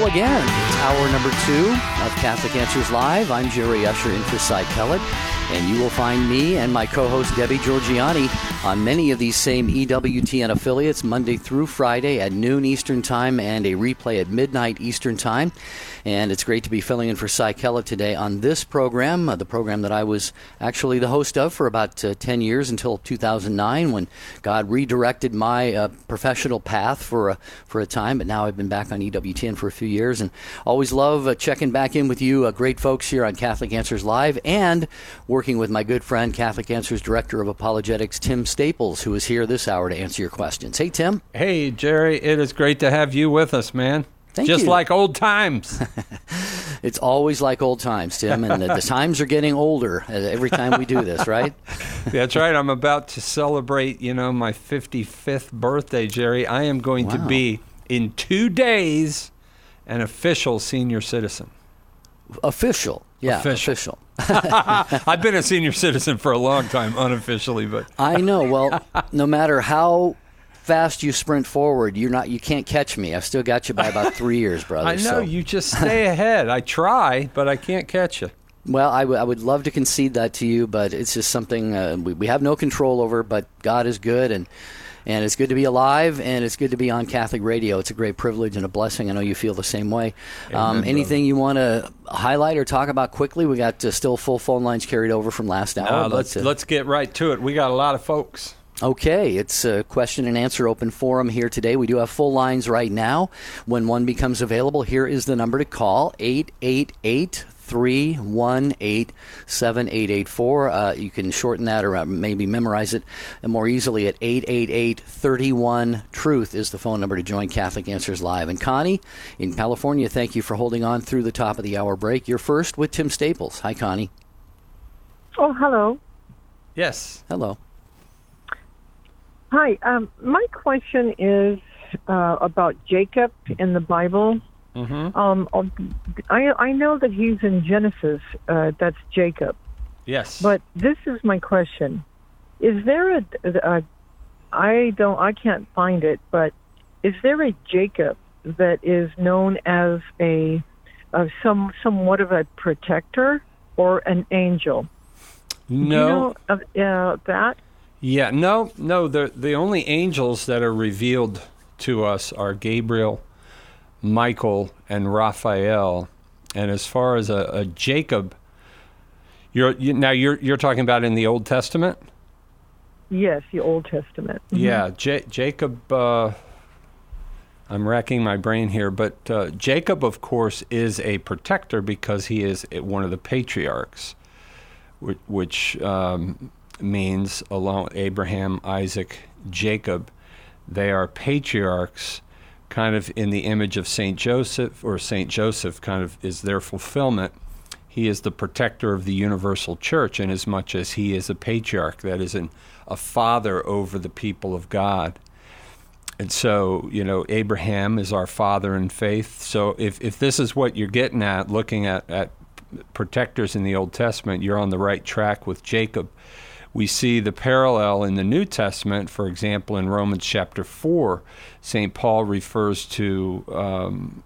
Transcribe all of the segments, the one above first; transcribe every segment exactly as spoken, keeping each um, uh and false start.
again. It's hour number two of Catholic Answers Live. I'm Jerry Usher in for Cy Kellett, and you will find me and my co-host Debbie Georgiani on many of these same E W T N affiliates Monday through Friday at noon Eastern Time and a replay at midnight Eastern Time. And it's great to be filling in for Cy Kellett today on this program, uh, the program that I was actually the host of for about uh, ten years until two thousand nine, when God redirected my uh, professional path for a, for a time. But now I've been back on E W T N for a few years, and always love uh, checking back in with you, uh, great folks here on Catholic Answers Live, and working with my good friend, Catholic Answers Director of Apologetics, Tim Staples, who is here this hour to answer your questions. Hey, Tim. Hey, Jerry. It is great to have you with us, man. Thank Just you. like old times. It's always like old times, Tim, and the, the times are getting older every time we do this, right? That's right. I'm about to celebrate, you know, my fifty-fifth birthday, Jerry. I am going Wow. to be, in two days, an official senior citizen. Official. Yeah, Official. official. I've been a senior citizen for a long time, unofficially, but I know. Well, no matter how fast you sprint forward, you're not. You can't catch me. I've still got you by about three years, brother. I know. So. You just stay ahead. I try, but I can't catch you. Well, I, w- I would love to concede that to you, but it's just something uh, we, we have no control over, but God is good, and and it's good to be alive, and it's good to be on Catholic radio. It's a great privilege and a blessing. I know you feel the same way. Um, Amen, anything you want to highlight or talk about quickly? We got uh, still full phone lines carried over from last hour. Uh, but, let's, uh, let's get right to it. We got a lot of folks. Okay, it's a question and answer open forum here today. We do have full lines right now. When one becomes available, here is the number to call, eight eight eight, three one eight, seven eight eight four. Uh, you can shorten that or maybe memorize it more easily at eight eight eight, three one, truth is the phone number to join Catholic Answers Live. And Connie in California, thank you for holding on through the top of the hour break. You're first with Tim Staples. Hi, Connie. Oh, hello. Yes. Hello. Hi. Um, my question is uh, about Jacob in the Bible. Mm-hmm. Um, I I know that he's in Genesis. Uh, that's Jacob. Yes. But this is my question: is there a, a? I don't. I can't find it. But is there a Jacob that is known as a, of some somewhat of a protector or an angel? No. Do you know of, uh, that? Yeah, no, no. The the only angels that are revealed to us are Gabriel, Michael, and Raphael. And as far as a, a Jacob, you're you, now you're you're talking about in the Old Testament. Yes, the Old Testament. Mm-hmm. Yeah, J- Jacob. Uh, I'm racking my brain here, but uh, Jacob, of course, is a protector because he is one of the patriarchs, which. which um, means along Abraham, Isaac, Jacob, they are patriarchs, kind of in the image of Saint Joseph, or Saint Joseph kind of is their fulfillment. He is the protector of the universal church in as much as he is a patriarch, that is an, a father over the people of God. And so, you know, Abraham is our father in faith. So if, if this is what you're getting at, looking at, at protectors in the Old Testament, you're on the right track with Jacob. We see the parallel in the New Testament. For example, in Romans chapter four, Saint Paul refers to um,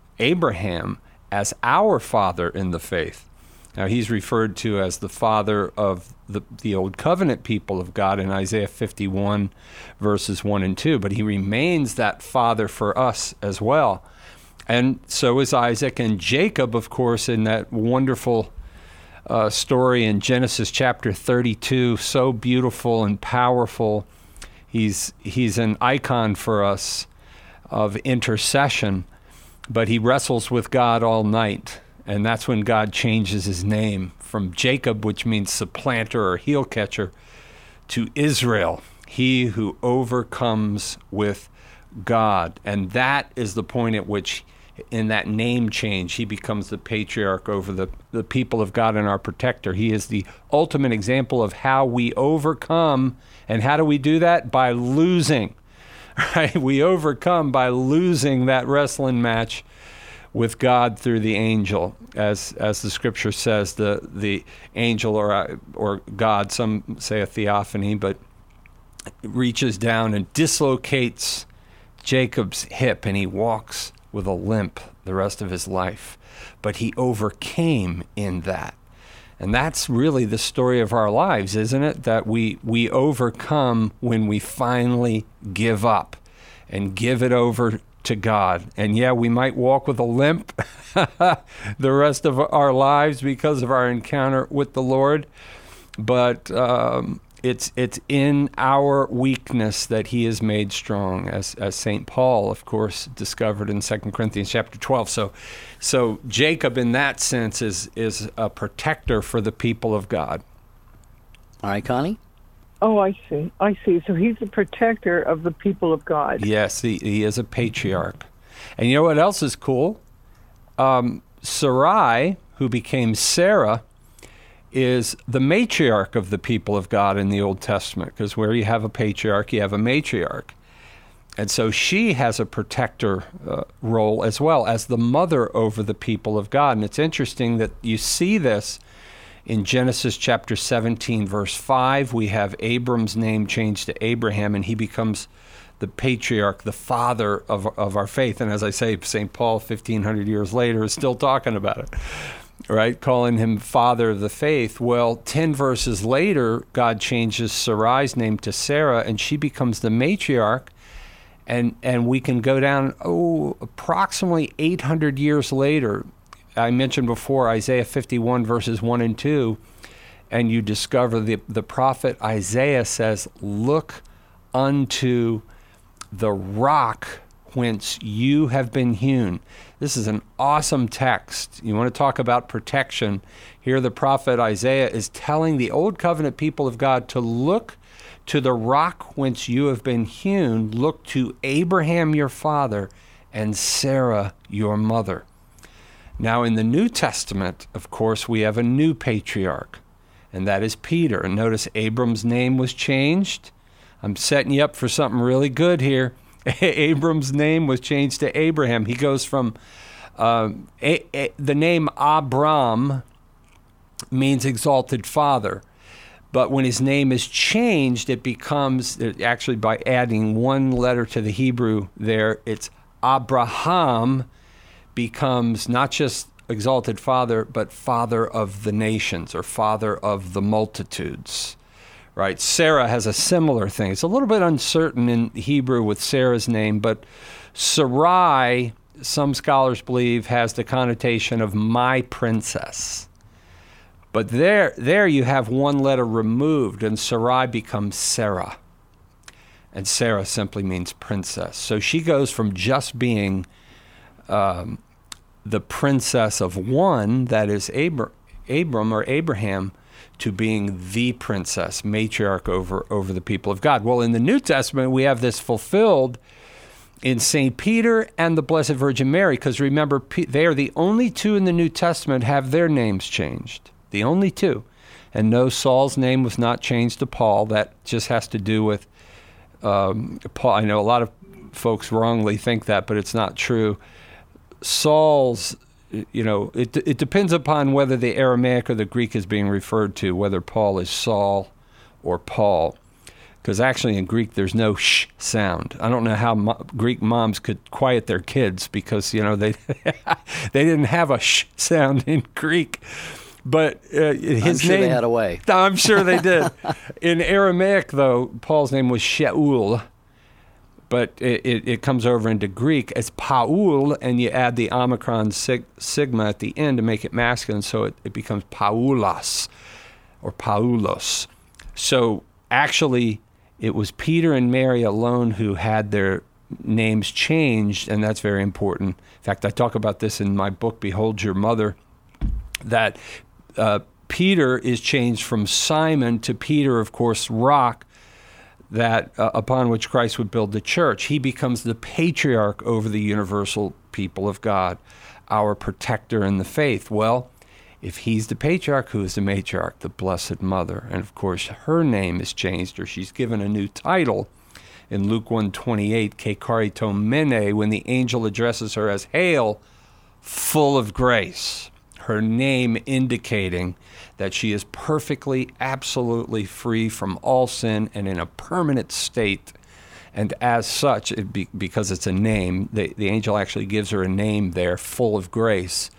Abraham as our father in the faith. Now, he's referred to as the father of the, the Old Covenant people of God in Isaiah fifty-one, verses one and two, but he remains that father for us as well. And so is Isaac and Jacob, of course, in that wonderful Uh, story in Genesis chapter thirty-two, so beautiful and powerful. He's he's an icon for us of intercession, but he wrestles with God all night, and that's when God changes his name from Jacob, which means supplanter or heel catcher, to Israel, he who overcomes with God. And that is the point at which, in that name change, he becomes the patriarch over the, the people of God and our protector. He is the ultimate example of how we overcome. And how do we do that? By losing. Right? We overcome by losing that wrestling match with God through the angel. As as the scripture says, the the angel or or God, some say a theophany, but reaches down and dislocates Jacob's hip, and he walks with a limp the rest of his life, but he overcame in that. And that's really the story of our lives, isn't it? That we, we overcome when we finally give up and give it over to God. And yeah, we might walk with a limp the rest of our lives because of our encounter with the Lord, but um, it's it's in our weakness that he is made strong, as as Saint Paul, of course, discovered in Second Corinthians chapter twelve. So so Jacob, in that sense, is is a protector for the people of God. All right, Connie? Oh, I see. I see. So he's the protector of the people of God. Yes, he, he is a patriarch. And you know what else is cool? Um, Sarai, who became Sarah, is the matriarch of the people of God in the Old Testament, because where you have a patriarch, you have a matriarch. And so she has a protector uh, role as well as the mother over the people of God. And it's interesting that you see this in Genesis chapter seventeen, verse five. We have Abram's name changed to Abraham, and he becomes the patriarch, the father of, of our faith. And as I say, Saint Paul, fifteen hundred years later, is still talking about it. Right, calling him father of the faith. Well, ten verses later, God changes Sarai's name to Sarah, and she becomes the matriarch. And and we can go down, oh, approximately eight hundred years later. I mentioned before Isaiah fifty-one, verses one and two, and you discover the, the prophet Isaiah says, "Look unto the rock whence you have been hewn." This is an awesome text. You want to talk about protection. Here the prophet Isaiah is telling the Old Covenant people of God to look to the rock whence you have been hewn. Look to Abraham your father and Sarah your mother. Now in the New Testament, of course, we have a new patriarch, and that is Peter. And notice Abram's name was changed. I'm setting you up for something really good here. Abram's name was changed to Abraham. He goes from um, a, a, the name Abram means exalted father. But when his name is changed, it becomes, actually by adding one letter to the Hebrew there, it's Abraham becomes not just exalted father, but father of the nations, or father of the multitudes. Right, Sarah has a similar thing. It's a little bit uncertain in Hebrew with Sarah's name, but Sarai, some scholars believe, has the connotation of my princess. But there, there you have one letter removed, and Sarai becomes Sarah. And Sarah simply means princess. So she goes from just being um, the princess of one, that is Abr- Abram or Abraham, to being the princess, matriarch over, over the people of God. Well, in the New Testament, we have this fulfilled in Saint Peter and the Blessed Virgin Mary, because remember, they are the only two in the New Testament have their names changed. The only two. And no, Saul's name was not changed to Paul. That just has to do with um, Paul. I know a lot of folks wrongly think that, but it's not true. Saul's You know, it it depends upon whether the Aramaic or the Greek is being referred to, whether Paul is Saul or Paul. Because actually in Greek, there's no sh sound. I don't know how mo- Greek moms could quiet their kids because, you know, they they didn't have a sh sound in Greek. But uh, his I'm sure name, they had a way. I'm sure they did. In Aramaic, though, Paul's name was Shaul. But it, it, it comes over into Greek as Paul, and you add the omicron sig, sigma at the end to make it masculine, so it, it becomes Paulos or Paulos. So actually, it was Peter and Mary alone who had their names changed, and that's very important. In fact, I talk about this in my book, Behold Your Mother, that uh, Peter is changed from Simon to Peter, of course, Rock, that uh, upon which Christ would build the church. He becomes the patriarch over the universal people of God, our protector in the faith. Well, if he's the patriarch, who is the matriarch? The Blessed Mother. And of course, her name is changed, or she's given a new title in Luke one twenty-eight, Ke Karitomene, when the angel addresses her as, "Hail, full of grace." Her name indicating that she is perfectly, absolutely free from all sin and in a permanent state And as such, it be, because it's a name, the, the angel actually gives her a name there, full of grace.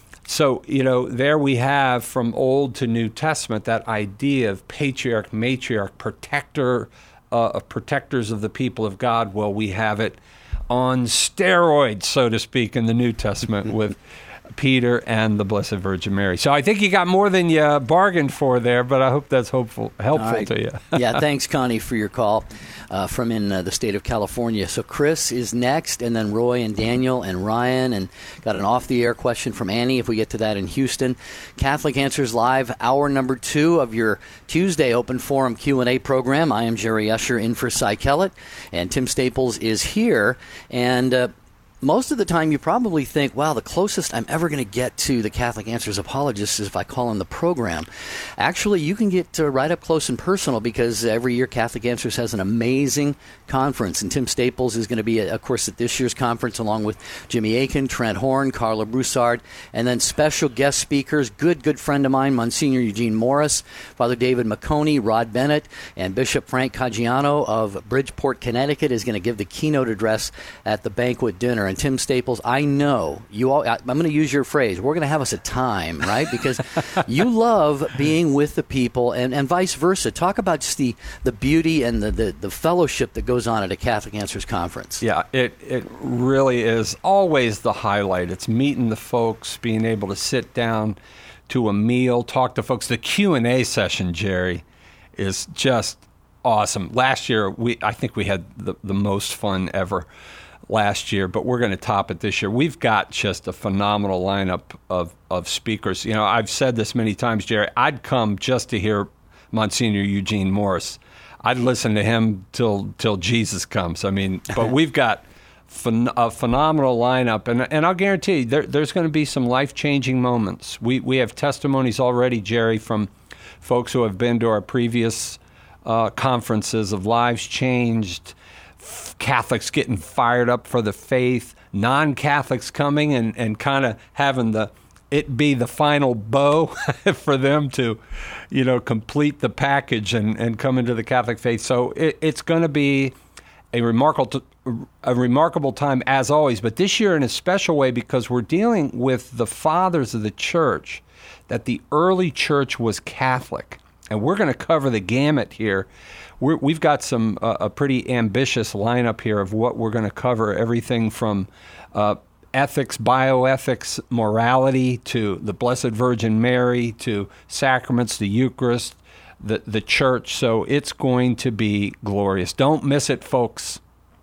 So, you know, there we have from Old to New Testament that idea of patriarch, matriarch, protector, uh, of protectors of the people of God. Well, we have it on steroids, so to speak, in the New Testament with Peter and the Blessed Virgin Mary. So I think you got more than you bargained for there, but I hope that's hopeful, helpful right. to you. Yeah, thanks, Connie, for your call uh, from in uh, the state of California. So Chris is next, and then Roy and Daniel and Ryan, and got an off-the-air question from Annie if we get to that in Houston. Catholic Answers Live, hour number two of your Tuesday Open Forum Q and A program. I am Jerry Usher in for Cy Kellett, and Tim Staples is here, and uh, most of the time you probably think, wow, the closest I'm ever going to get to the Catholic Answers apologist is if I call in the program. Actually, you can get uh, right up close and personal because every year Catholic Answers has an amazing conference. And Tim Staples is going to be, of course, at this year's conference along with Jimmy Akin, Trent Horn, Carla Broussard, and then special guest speakers, good, good friend of mine, Monsignor Eugene Morris, Father David McConey, Rod Bennett, and Bishop Frank Caggiano of Bridgeport, Connecticut is going to give the keynote address at the banquet dinner. And Tim Staples, I know you all, I'm going to use your phrase, we're going to have us a time, right? Because you love being with the people and, and vice versa. Talk about just the, the beauty and the, the, the fellowship that goes on at a Catholic Answers conference. Yeah, it, it really is always the highlight. It's meeting the folks, being able to sit down to a meal, talk to folks. The Q and A session, Jerry, is just awesome. Last year, we I think we had the, the most fun ever last year, but we're going to top it this year. We've got just a phenomenal lineup of, of speakers. You know, I've said this many times, Jerry, I'd come just to hear Monsignor Eugene Morris. I'd listen to him till till Jesus comes. I mean, but we've got phen- a phenomenal lineup, and and I'll guarantee you, there, there's going to be some life-changing moments. We we have testimonies already, Jerry, from folks who have been to our previous uh, conferences of lives changed, Catholics getting fired up for the faith, non-Catholics coming and, and kind of having the it be the final bow for them to, you know, complete the package and, and come into the Catholic faith. So it, it's going to be a remarkable a remarkable time as always, but this year in a special way because we're dealing with the fathers of the church, that the early church was Catholic. And we're going to cover the gamut here. We're, we've got some uh, a pretty ambitious lineup here of what we're going to cover, everything from uh, ethics, bioethics, morality, to the Blessed Virgin Mary, to sacraments, the Eucharist, the, the church. So it's going to be glorious. Don't miss it, folks.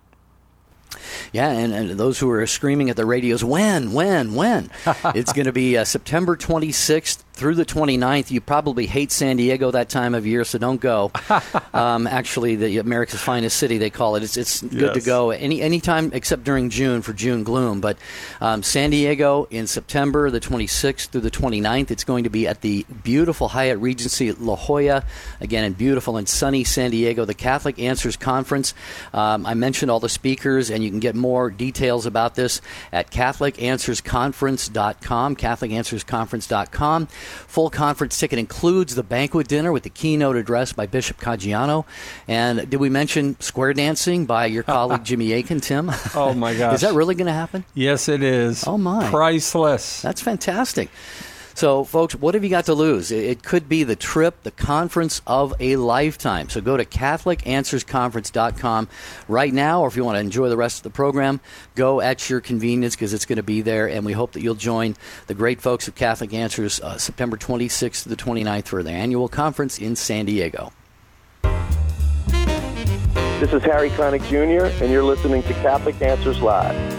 Yeah, and, and those who are screaming at the radios, when, when, when? It's going to be uh, September twenty-sixth through the twenty-ninth. You probably hate San Diego that time of year, so don't go. um, actually, the America's finest city, they call it. It's it's good yes. to go any any time except during June for June gloom. But um, San Diego in September, the twenty-sixth through the twenty-ninth. It's going to be at the beautiful Hyatt Regency La Jolla, again in beautiful and sunny San Diego, the Catholic Answers Conference. Um, I mentioned all the speakers, and you can get more details about this at Catholic Answers Conference dot com, Catholic Answers Conference dot com. Full conference ticket includes the banquet dinner with the keynote address by Bishop Caggiano. And did we mention square dancing by your colleague Jimmy Akin, Tim? Oh, my gosh. Is that really going to happen? Yes, it is. Oh, my. Priceless. That's fantastic. So, folks, what have you got to lose? It could be the trip, the conference of a lifetime. So go to Catholic Answers Conference dot com right now, or if you want to enjoy the rest of the program, go at your convenience because it's going to be there. And we hope that you'll join the great folks of Catholic Answers uh, September twenty-sixth to the twenty-ninth for their annual conference in San Diego. This is Harry Connick Junior, and you're listening to Catholic Answers Live.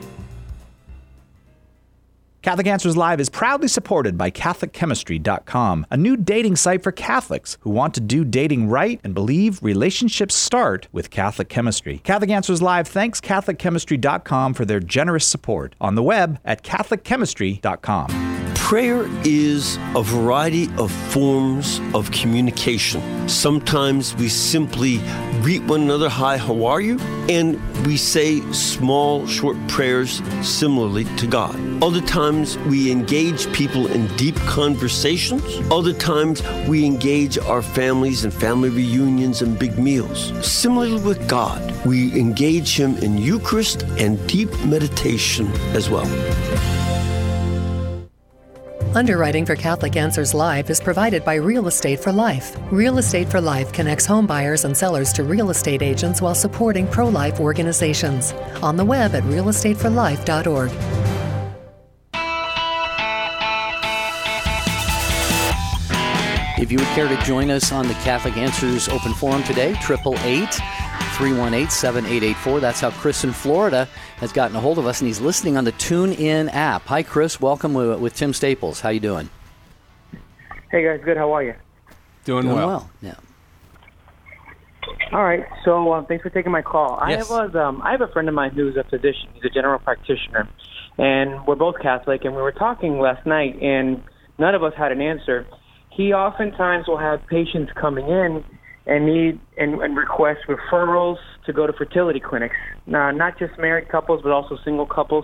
Catholic Answers Live is proudly supported by Catholic Chemistry dot com, a new dating site for Catholics who want to do dating right and believe relationships start with Catholic chemistry. Catholic Answers Live thanks Catholic Chemistry dot com for their generous support on the web at Catholic Chemistry dot com. Prayer is a variety of forms of communication. Sometimes we simply greet one another, hi, how are you? And we say small, short prayers similarly to God. Other times we engage people in deep conversations. Other times we engage our families in family reunions and big meals. Similarly with God, we engage Him in Eucharist and deep meditation as well. Underwriting for Catholic Answers Live is provided by Real Estate for Life. Real Estate for Life connects home buyers and sellers to real estate agents while supporting pro-life organizations. On the web at real estate for life dot org. If you would care to join us on the Catholic Answers Open Forum today, triple eight, three one eight, seven eight eight four. That's how Chris in Florida has gotten a hold of us, and he's listening on the TuneIn app. Hi, Chris. Welcome with, with Tim Staples. How you doing? Hey, guys. Good. How are you? Doing, Doing well. well. Yeah. All right. So um, thanks for taking my call. Yes. I was um, I have a friend of mine who's a physician. He's a general practitioner, and we're both Catholic. And we were talking last night, and none of us had an answer. He oftentimes will have patients coming in and need and, and request referrals to go to fertility clinics. Now, not just married couples, but also single couples.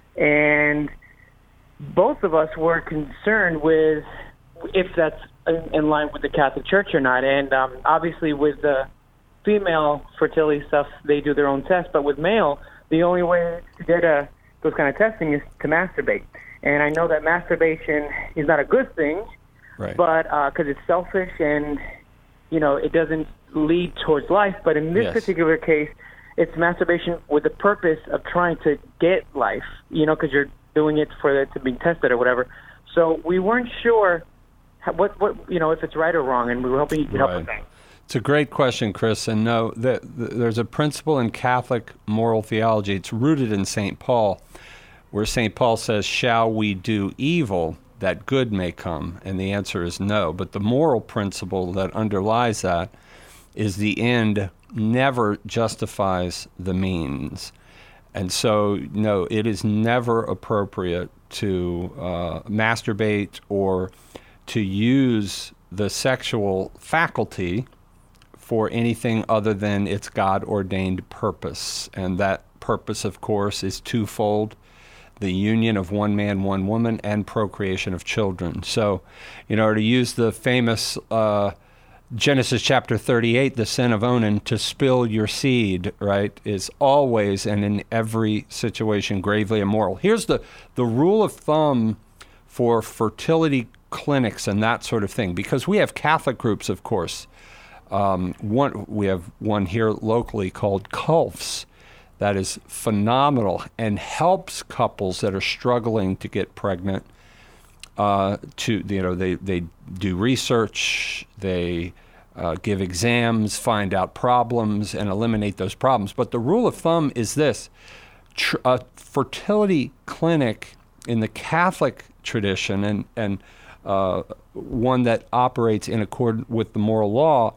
And both of us were concerned with if that's in, in line with the Catholic Church or not. And um, obviously with the female fertility stuff, they do their own test. But with male, the only way to get a, those kind of testing is to masturbate. And I know that masturbation is not a good thing, Right. but because uh, it's selfish and, you know, it doesn't lead towards life. But in this Yes. particular case, it's masturbation with the purpose of trying to get life, you know, because you're doing it for it to be tested or whatever. So we weren't sure how, what, what, you know, if it's right or wrong, and we were hoping you could help Right. us out. It's a great question, Chris. And no, the, the, there's a principle in Catholic moral theology. It's rooted in Saint Paul, where Saint Paul says, shall we do evil that good may come? And the answer is no. But the moral principle that underlies that is the end never justifies the means. And so, no, it is never appropriate to uh, masturbate or to use the sexual faculty for anything other than its God-ordained purpose. And that purpose, of course, is twofold: the union of one man, one woman, and procreation of children. So, you know, to use the famous uh, Genesis chapter thirty-eight, the sin of Onan, to spill your seed, right, is always and in every situation gravely immoral. Here's the, the rule of thumb for fertility clinics and that sort of thing, because we have Catholic groups, of course. Um, one we have one here locally called C U L F S that is phenomenal and helps couples that are struggling to get pregnant. Uh, to you know, they they do research, they uh, give exams, find out problems, and eliminate those problems. But the rule of thumb is this: Tr- a fertility clinic in the Catholic tradition, and and uh, one that operates in accord with the moral law,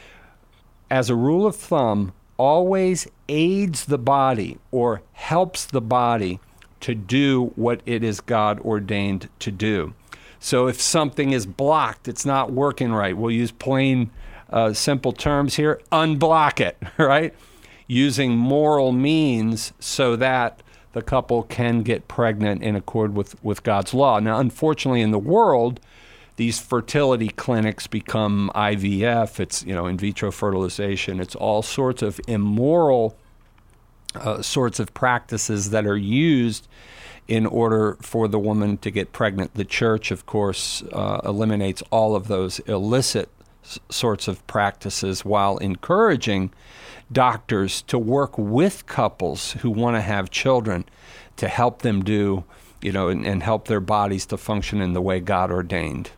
as a rule of thumb, always aids the body or helps the body to do what it is God ordained to do. So if something is blocked, it's not working right, we'll use plain, uh, simple terms here, unblock it, right? Using moral means so that the couple can get pregnant in accord with, with God's law. Now, unfortunately, in the world, these fertility clinics become I V F, it's, you know, in vitro fertilization, it's all sorts of immoral uh, sorts of practices that are used in order for the woman to get pregnant. The church, of course, uh, eliminates all of those illicit s- sorts of practices while encouraging doctors to work with couples who want to have children to help them do, you know, and, and help their bodies to function in the way God ordained.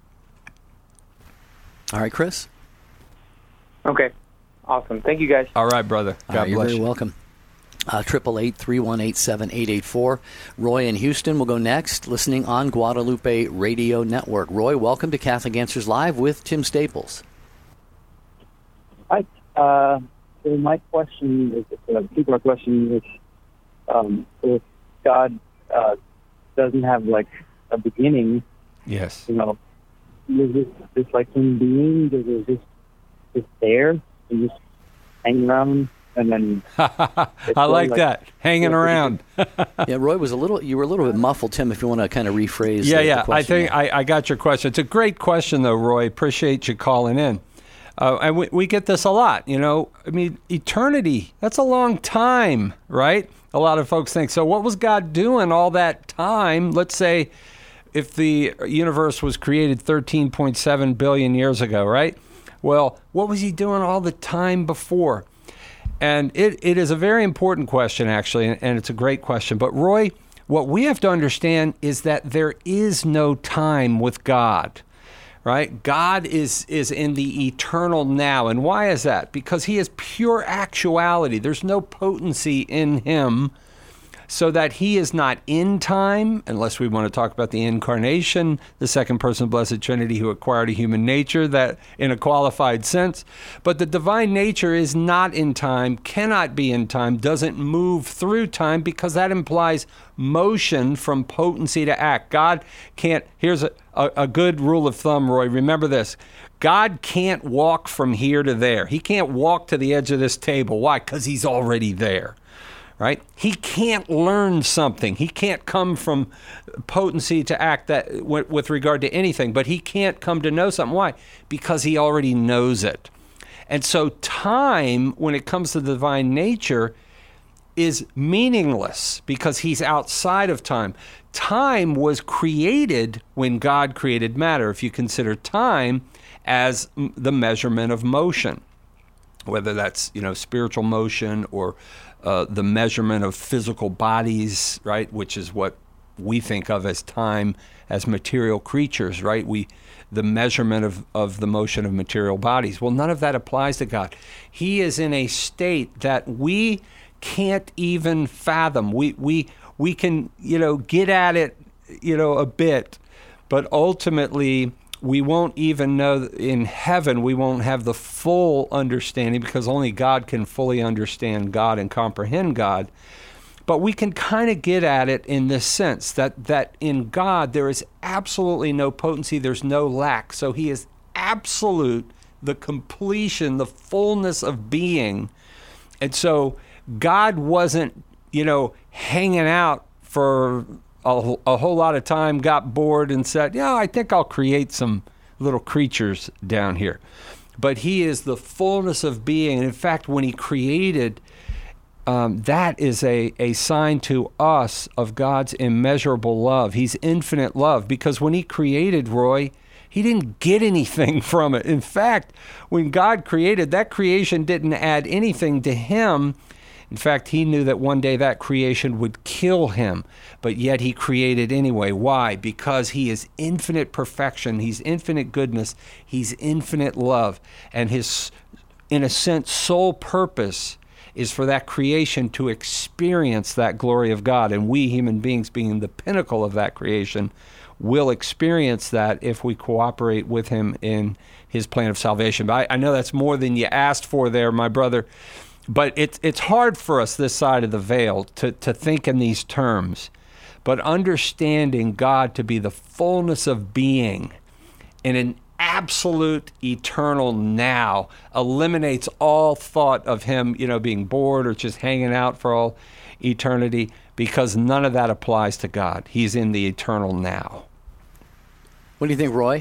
All right, Chris. Okay. Awesome. Thank you, guys. All right, brother. God All right, you're bless very you. welcome. Triple eight three one eight seven eight eight four. Roy in Houston will go next, listening on Guadalupe Radio Network. Roy, welcome to Catholic Answers Live with Tim Staples. Hi. Uh, so my question is, it's a two-part question. Is, um, if God uh, doesn't have like a beginning. Yes. You know, is this just like human beings? Is it just just there and just hanging around? And then I like, like that hanging around. Yeah, Roy was a little. You were a little bit muffled, Tim. If you want to kind of rephrase. Yeah, the, yeah. the question. I think I, I got your question. It's a great question, though, Roy. Appreciate you calling in. Uh, and we, we get this a lot. You know, I mean, eternity. That's a long time, right? A lot of folks think. So, what was God doing all that time? Let's say, if the universe was created thirteen point seven billion years ago, right? Well, what was He doing all the time before? And it, it is a very important question, actually, and, and it's a great question. But, Roy, what we have to understand is that there is no time with God, right? God is, is in the eternal now. And why is that? Because He is pure actuality. There's no potency in Him, so that He is not in time, unless we want to talk about the incarnation, the second person of the Blessed Trinity who acquired a human nature, that in a qualified sense. But the divine nature is not in time, cannot be in time, doesn't move through time, because that implies motion from potency to act. God can't, here's a, a, a good rule of thumb, Roy, remember this. God can't walk from here to there. He can't walk to the edge of this table. Why? Because He's already there. Right? He can't learn something. He can't come from potency to act that with, with regard to anything, but He can't come to know something. Why? Because He already knows it. And so time, when it comes to the divine nature, is meaningless because He's outside of time. Time was created when God created matter, if you consider time as the measurement of motion, whether that's, you know, spiritual motion or Uh, the measurement of physical bodies, right, which is what we think of as time as material creatures, right? We, the measurement of, of the motion of material bodies. Well, none of that applies to God. He is in a state that we can't even fathom. We we we can, you know, get at it, you know, a bit, but ultimately we won't even know in heaven, we won't have the full understanding because only God can fully understand God and comprehend God. But we can kind of get at it in this sense that, that in God there is absolutely no potency, there's no lack. So He is absolute, the completion, the fullness of being. And so God wasn't, you know, hanging out for A, a whole lot of time, got bored and said, yeah, I think I'll create some little creatures down here. But He is the fullness of being. And in fact, when He created, um, that is a, a sign to us of God's immeasurable love. He's infinite love, because when He created, Roy, He didn't get anything from it. In fact, when God created, that creation didn't add anything to Him. In fact, He knew that one day that creation would kill Him, but yet He created anyway. Why? Because He is infinite perfection. He's infinite goodness. He's infinite love. And His, in a sense, sole purpose is for that creation to experience that glory of God. And we, human beings, being the pinnacle of that creation, will experience that if we cooperate with Him in His plan of salvation. But I, I know that's more than you asked for there, my brother. But it's it's hard for us this side of the veil to, to think in these terms. But understanding God to be the fullness of being in an absolute eternal now eliminates all thought of Him, you know, being bored or just hanging out for all eternity, because none of that applies to God. He's in the eternal now. What do you think, Roy?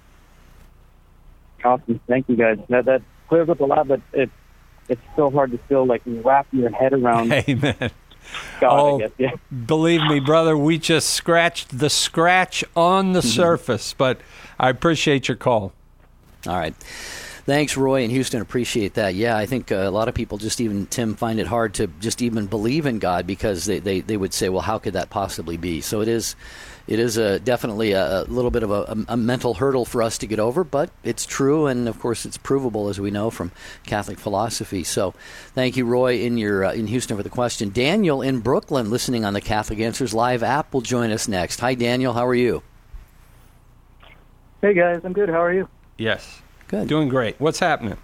Awesome. Thank you, guys. That, that clears up a lot, but it it's so hard to still like wrap your head around. Amen. God, oh, I guess, yeah. Believe me, brother, we just scratched the scratch on the surface, but I appreciate your call. All right. Thanks, Roy in Houston. Appreciate that. Yeah, I think uh, a lot of people just even, Tim, find it hard to just even believe in God because they, they, they would say, well, how could that possibly be? So it is it is a, definitely a, a little bit of a, a mental hurdle for us to get over, but it's true, and of course it's provable, as we know, from Catholic philosophy. So thank you, Roy, in your uh, in Houston for the question. Daniel in Brooklyn, listening on the Catholic Answers Live app, will join us next. Hi, Daniel. How are you? Hey, guys. I'm good. How are you? Yes. Good. Doing great. What's happening?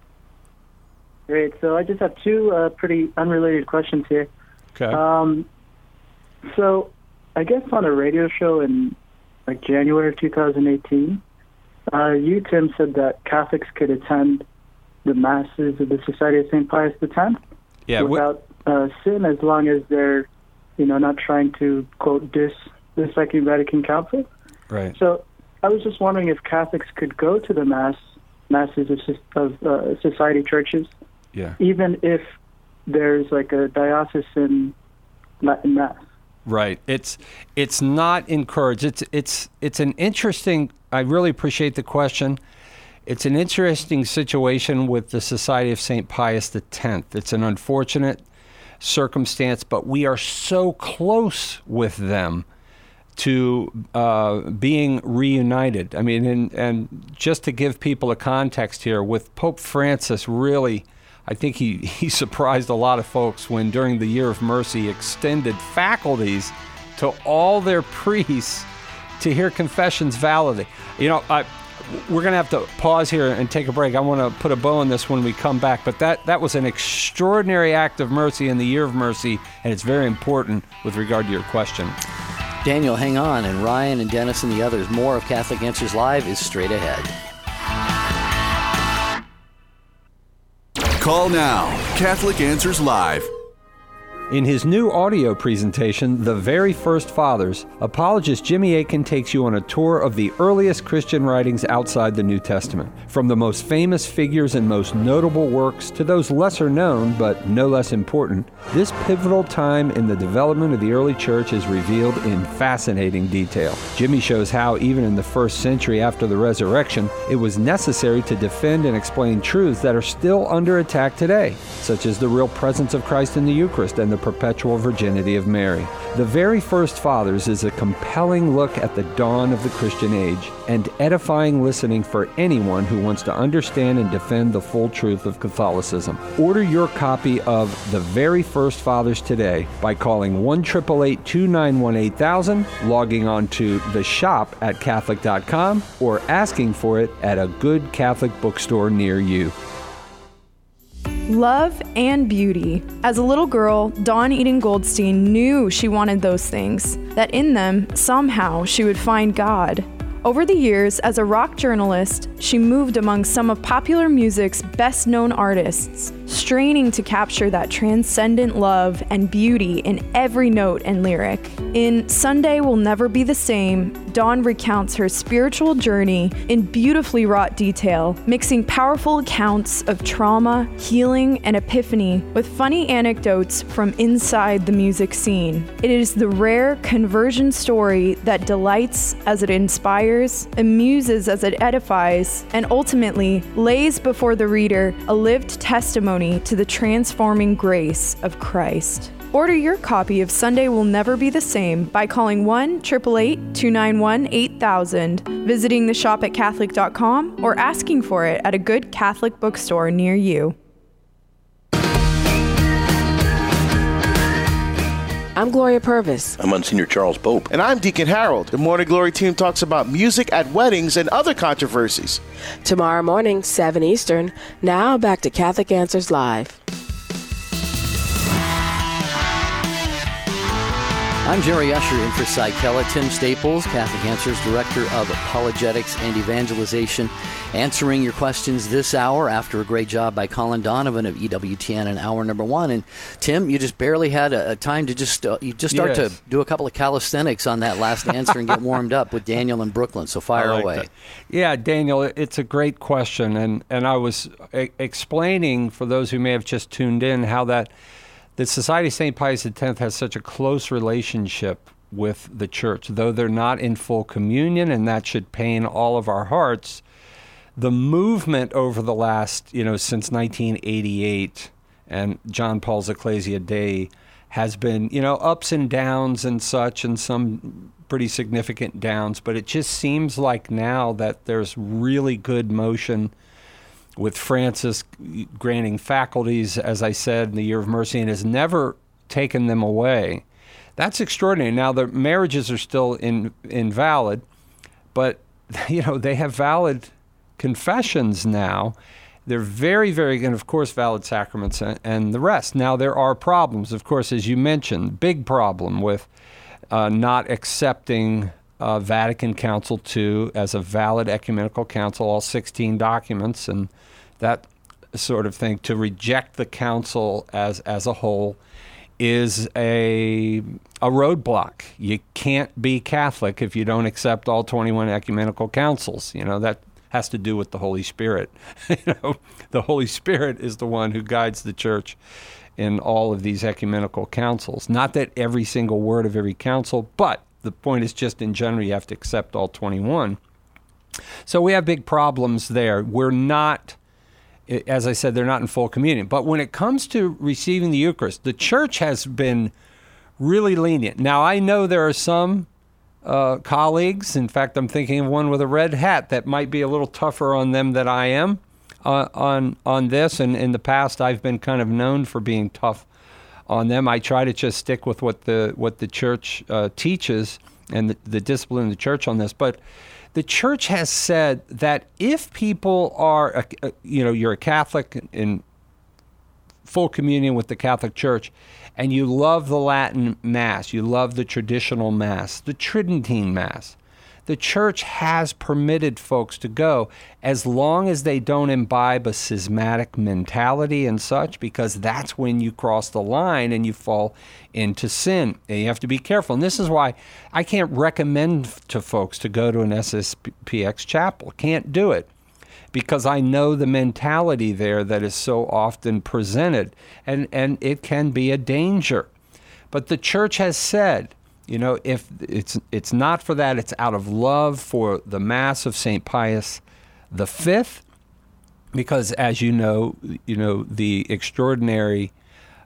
Great. So I just have two uh, pretty unrelated questions here. Okay. Um, so I guess on a radio show in like January of two thousand eighteen. Uh, you, Tim, said that Catholics could attend the masses of the Society of Saint Pius the Tenth yeah, without uh, sin, as long as they're, you know, not trying to, quote, diss the Second Vatican Council. Right. So I was just wondering if Catholics could go to the mass masses of, of uh, society churches, yeah. even if there's like a diocesan Latin mass. Right. It's it's not encouraged. It's it's it's an interesting. I really appreciate the question. It's an interesting situation with the Society of Saint Pius the Tenth. It's an unfortunate circumstance, but we are so close with them to uh, being reunited. I mean, and, and just to give people a context here, with Pope Francis really, I think he, he surprised a lot of folks when during the Year of Mercy extended faculties to all their priests to hear confessions validly. You know, I, we're going to have to pause here and take a break. I want to put a bow on this when we come back, but that, that was an extraordinary act of mercy in the Year of Mercy, and it's very important with regard to your question. Daniel, hang on, and Ryan and Dennis and the others, more of Catholic Answers Live is straight ahead. Call now. Catholic Answers Live. In his new audio presentation, The Very First Fathers, apologist Jimmy Akin takes you on a tour of the earliest Christian writings outside the New Testament. From the most famous figures and most notable works to those lesser known but no less important, this pivotal time in the development of the early church is revealed in fascinating detail. Jimmy shows how, even in the first century after the resurrection, it was necessary to defend and explain truths that are still under attack today, such as the real presence of Christ in the Eucharist and the perpetual virginity of Mary. The Very First Fathers is a compelling look at the dawn of the Christian age and edifying listening for anyone who wants to understand and defend the full truth of Catholicism. Order your copy of The Very First Fathers today by calling one eight eight eight, two nine one, eight thousand, logging on to the shop at Catholic dot com, or asking for it at a good Catholic bookstore near you. Love and beauty. As a little girl, Dawn Eden Goldstein knew she wanted those things, that in them, somehow, she would find God. Over the years, as a rock journalist, she moved among some of popular music's best-known artists, straining to capture that transcendent love and beauty in every note and lyric. In Sunday Will Never Be the Same, Dawn recounts her spiritual journey in beautifully wrought detail, mixing powerful accounts of trauma, healing, and epiphany with funny anecdotes from inside the music scene. It is the rare conversion story that delights as it inspires, amuses as it edifies, and ultimately lays before the reader a lived testimony to the transforming grace of Christ. Order your copy of Sunday Will Never Be the Same by calling one eight eight eight, two nine one, eight thousand, visiting the shop at Catholic dot com, or asking for it at a good Catholic bookstore near you. I'm Gloria Purvis. I'm Monsignor Charles Pope. And I'm Deacon Harold. The Morning Glory team talks about music at weddings and other controversies. Tomorrow morning, seven Eastern. Now back to Catholic Answers Live. I'm Jerry Usher in for Cy Kellett. Tim Staples, Catholic Answers Director of Apologetics and Evangelization, answering your questions this hour after a great job by Colin Donovan of E W T N in hour number one. And Tim, you just barely had a, a time to just uh, you just start yes. to do a couple of calisthenics on that last answer and get warmed up with Daniel in Brooklyn. So fire like away. That. Yeah, Daniel, it's a great question, and and I was a- explaining for those who may have just tuned in how that. The Society of Saint Pius X has such a close relationship with the church, though they're not in full communion, and that should pain all of our hearts. The movement over the last, you know, since nineteen eighty-eight and John Paul's Ecclesia Dei has been, you know, ups and downs and such, and some pretty significant downs, but it just seems like now that there's really good motion with Francis granting faculties, as I said, in the Year of Mercy, and has never taken them away. That's extraordinary. Now, the marriages are still in, invalid, but, you know, they have valid confessions now. They're very, very, and of course, valid sacraments and, and the rest. Now, there are problems, of course, as you mentioned, big problem with uh, not accepting uh, Vatican Council two as a valid ecumenical council, all sixteen documents, and that sort of thing. To reject the council as as a whole is a a roadblock. You can't be Catholic if you don't accept all twenty-one ecumenical councils. You know, that has to do with the Holy Spirit. You know, the Holy Spirit is the one who guides the church in all of these ecumenical councils. Not that every single word of every council, but the point is just in general you have to accept all twenty-one. So we have big problems there. We're not, as I said, they're not in full communion. But when it comes to receiving the Eucharist, the church has been really lenient. Now, I know there are some uh, colleagues, in fact, I'm thinking of one with a red hat, that might be a little tougher on them than I am uh, on on this. And in the past, I've been kind of known for being tough on them. I try to just stick with what the what the church uh, teaches and the, the discipline of the church on this. But the church has said that if people are, a, a, you know, you're a Catholic in full communion with the Catholic Church, and you love the Latin Mass, you love the traditional Mass, the Tridentine Mass, the church has permitted folks to go as long as they don't imbibe a schismatic mentality and such, because that's when you cross the line and you fall into sin. And you have to be careful. And this is why I can't recommend to folks to go to an S S P X chapel. Can't do it, because I know the mentality there that is so often presented, and, and it can be a danger. But the church has said, you know, if it's it's not for that, it's out of love for the Mass of Saint Pius the Fifth, because as you know, you know the extraordinary,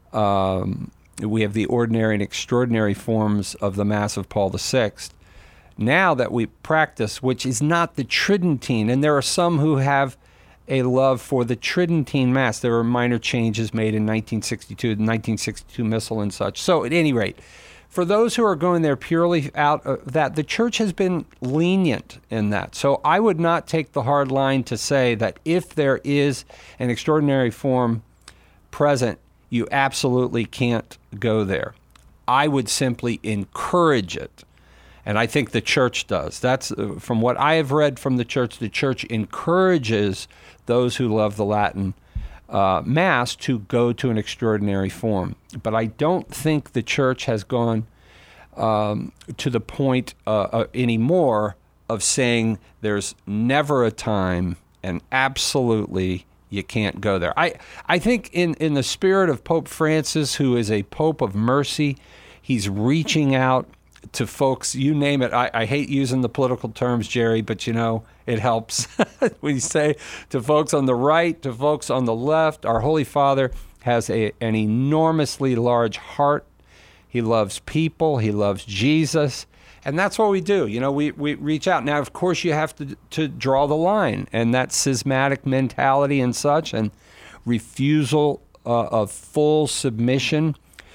um, we have the ordinary and extraordinary forms of the Mass of Paul the Sixth. Now that we practice, which is not the Tridentine, and there are some who have a love for the Tridentine Mass. There were minor changes made in nineteen sixty-two, the nineteen sixty-two Missal and such. So at any rate, for those who are going there purely out of that, the church has been lenient in that. So I would not take the hard line to say that if there is an extraordinary form present, you absolutely can't go there. I would simply encourage it. And I think the church does. That's uh, from what I have read from the church. The church encourages those who love the Latin uh, Mass to go to an extraordinary form. But I don't think the church has gone um, to the point uh, uh, anymore of saying there's never a time and absolutely you can't go there. I, I think in, in the spirit of Pope Francis, who is a Pope of mercy, he's reaching out to folks, you name it. I, I hate using the political terms, Jerry, but you know, it helps. When you say to folks on the right, to folks on the left, our Holy Father has a, an enormously large heart. He loves people. He loves Jesus. And that's what we do. You know, we, we reach out. Now, of course, you have to, to draw the line, and that schismatic mentality and such, and refusal uh, of full submission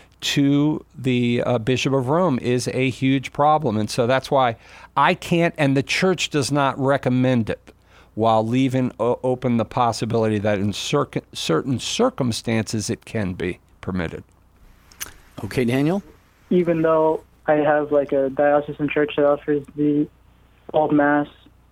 to the uh, Bishop of Rome is a huge problem. And so that's why I can't, and the church does not recommend it, while leaving o- open the possibility that in cir- certain circumstances it can be permitted. Okay, Daniel? Even though I have like a diocesan church that offers the old Mass,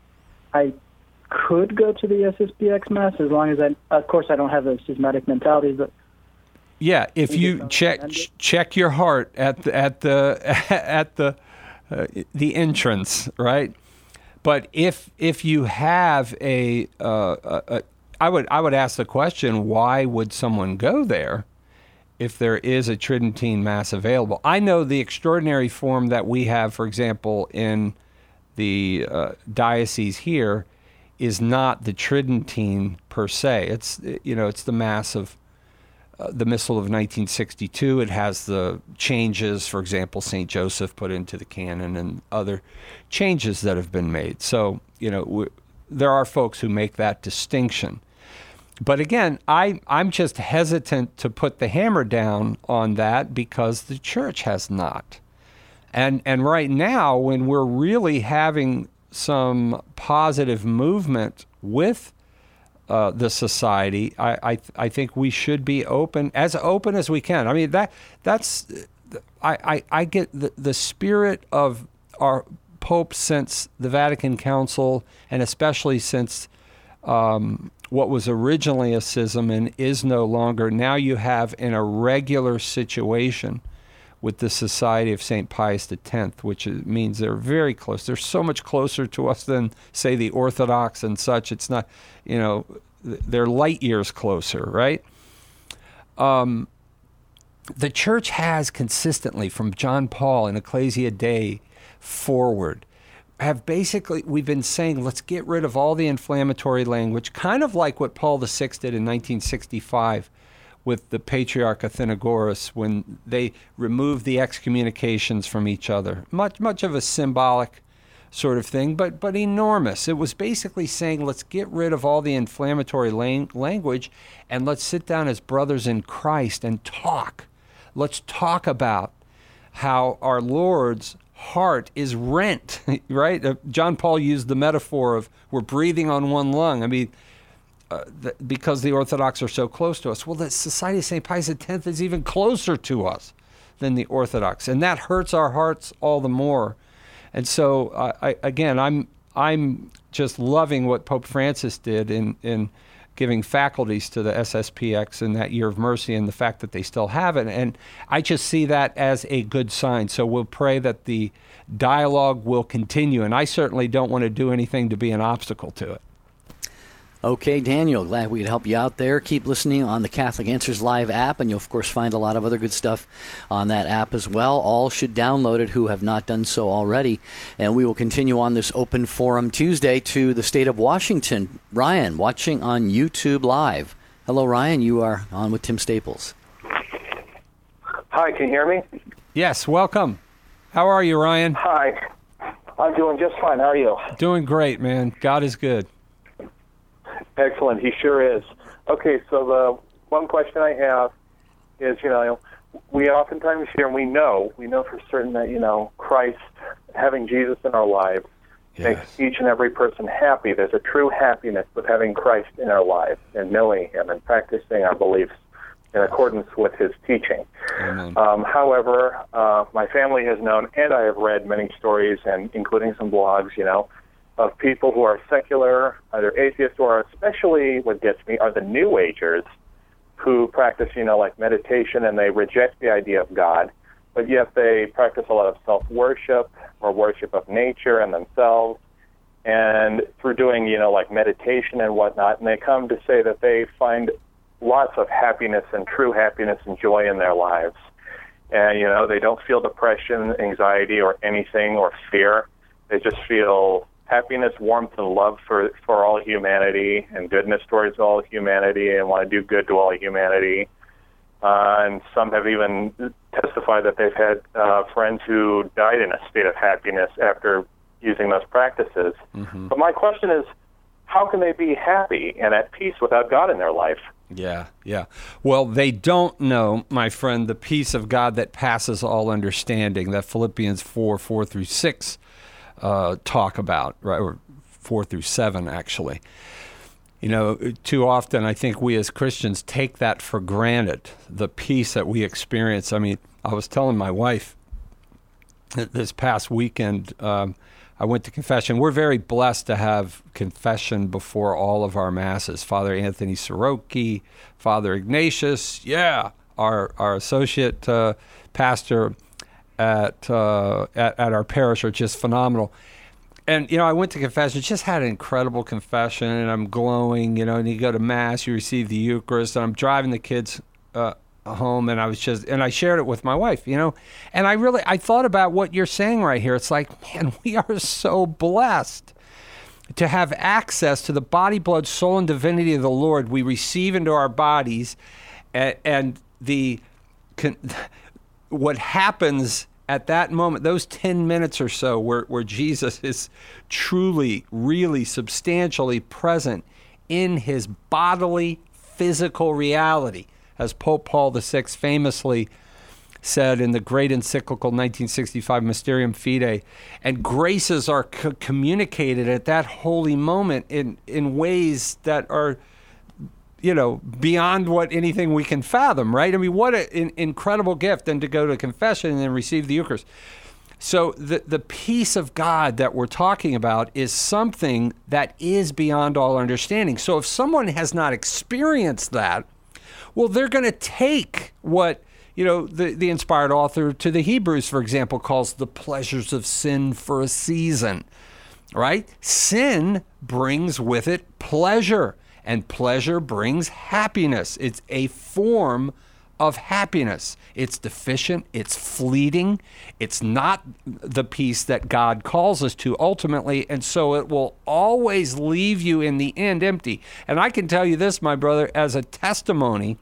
I could go to the S S P X Mass as long as I, of course, I don't have a schismatic mentality, but yeah, if you check ch- check your heart at the at the at the uh, the entrance, right? But if if you have a, uh, a, a, I would I would ask the question: why would someone go there if there is a Tridentine Mass available? I know the extraordinary form that we have, for example, in the uh, diocese here, is not the Tridentine per se. It's you know it's the Mass of Uh, the Missal of nineteen sixty-two. It has the changes, for example, Saint Joseph put into the canon and other changes that have been made. So, you know, w- there are folks who make that distinction. But again, I, I'm just hesitant to put the hammer down on that because the church has not. And, and right now, when we're really having some positive movement with Uh, the society, I, I I think we should be open, as open as we can. I mean, that that's, I, I, I get the, the spirit of our popes since the Vatican Council, and especially since um, what was originally a schism and is no longer. Now you have an irregular situation with the Society of Saint Pius the Tenth, which is, means they're very close. They're so much closer to us than, say, the Orthodox and such. It's not, you know, they're light years closer, right? Um, the church has consistently, from John Paul in Ecclesia Dei forward, have basically, we've been saying, let's get rid of all the inflammatory language, kind of like what Paul the Sixth did in nineteen sixty-five with the Patriarch Athenagoras when they removed the excommunications from each other. Much, much of a symbolic sort of thing, but but enormous. It was basically saying, let's get rid of all the inflammatory lang- language and let's sit down as brothers in Christ and talk. Let's talk about how our Lord's heart is rent, right? Uh, John Paul used the metaphor of we're breathing on one lung. I mean, uh, th- because the Orthodox are so close to us. Well, the Society of Saint Pius the Tenth is even closer to us than the Orthodox, and that hurts our hearts all the more. And so, uh, I, again, I'm I'm just loving what Pope Francis did in, in giving faculties to the S S P X in that Year of Mercy, and the fact that they still have it. And I just see that as a good sign. So we'll pray that the dialogue will continue. And I certainly don't want to do anything to be an obstacle to it. Okay, Daniel, glad we could help you out there. Keep listening on the Catholic Answers Live app, and you'll, of course, find a lot of other good stuff on that app as well. All should download it who have not done so already. And we will continue on this Open Forum Tuesday to the state of Washington. Ryan, watching on YouTube Live. Hello, Ryan. You are on with Tim Staples. Hi, can you hear me? Yes, welcome. How are you, Ryan? Hi. I'm doing just fine. How are you? Doing great, man. God is good. Excellent. He sure is. Okay, so the one question I have is, you know, we oftentimes hear, and we know, we know for certain that, you know, Christ, having Jesus in our lives, yes, makes each and every person happy. There's a true happiness with having Christ in our lives and knowing Him and practicing our beliefs in accordance with His teaching. Um, however, uh, my family has known, and I have read many stories, and including some blogs, you know, of people who are secular, either atheists, or especially what gets me are the New Agers who practice, you know, like meditation, and they reject the idea of God, but yet they practice a lot of self-worship or worship of nature and themselves, and through doing, you know, like meditation and whatnot, and they come to say that they find lots of happiness and true happiness and joy in their lives. And, you know, they don't feel depression, anxiety, or anything, or fear. They just feel happiness, warmth, and love for, for all humanity, and goodness towards all humanity, and want to do good to all humanity. Uh, and some have even testified that they've had uh, friends who died in a state of happiness after using those practices. Mm-hmm. But my question is, how can they be happy and at peace without God in their life? Yeah, yeah. Well, they don't know, my friend, the peace of God that passes all understanding, that Philippians four, four through six Uh, talk about, right, or four through seven, actually. You know, too often I think we as Christians take that for granted, the peace that we experience. I mean, I was telling my wife this past weekend, um, I went to confession. We're very blessed to have confession before all of our masses. Father Anthony Soroki, Father Ignatius, yeah, our, our associate uh, pastor At, uh, at at our parish are just phenomenal. And, you know, I went to confession, just had an incredible confession, and I'm glowing, you know, and you go to Mass, you receive the Eucharist, and I'm driving the kids uh, home, and I was just, and I shared it with my wife, you know, and I really, I thought about what you're saying right here. It's like, man, we are so blessed to have access to the body, blood, soul, and divinity of the Lord. We receive into our bodies, and, and the, con, what happens at that moment, those ten minutes or so where, where Jesus is truly, really substantially present in his bodily, physical reality, as Pope Paul the Sixth famously said in the great encyclical nineteen sixty-five Mysterium Fidei, and graces are co- communicated at that holy moment in, in ways that are, you know, beyond what anything we can fathom, right? I mean, what an incredible gift, and to go to confession and then receive the Eucharist. So the, the peace of God that we're talking about is something that is beyond all understanding. So if someone has not experienced that, well, they're going to take what, you know, the, the inspired author to the Hebrews, for example, calls the pleasures of sin for a season, right? Sin brings with it pleasure, and pleasure brings happiness. It's a form of happiness. It's deficient, it's fleeting, it's not the peace that God calls us to ultimately, and so it will always leave you in the end empty. And I can tell you this, my brother, as a testimony,